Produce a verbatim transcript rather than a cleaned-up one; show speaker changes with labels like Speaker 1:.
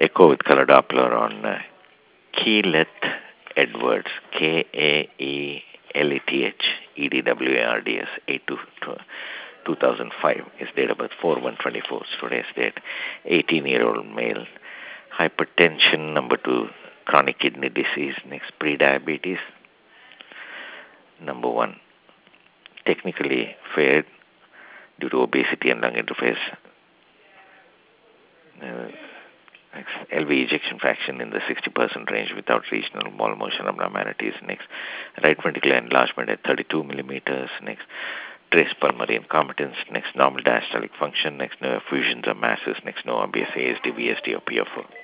Speaker 1: echo with color Doppler on uh, Keyleth Edwards, K A E L E T H E D W A R D S, eight two two thousand five. His date of birth four one twenty-four. Today's date, eighteen-year-old male. Hypertension, number two, chronic kidney disease. Next, prediabetes. Number one, technically failed due to obesity and lung interface. Uh, Next, L V ejection fraction in the sixty percent range without regional wall motion abnormalities. Next, right ventricular enlargement at thirty-two millimeters. Next, trace pulmonary incompetence. Next, normal diastolic function. Next, no effusions or masses. Next, no obvious A S D, V S D, or P F O.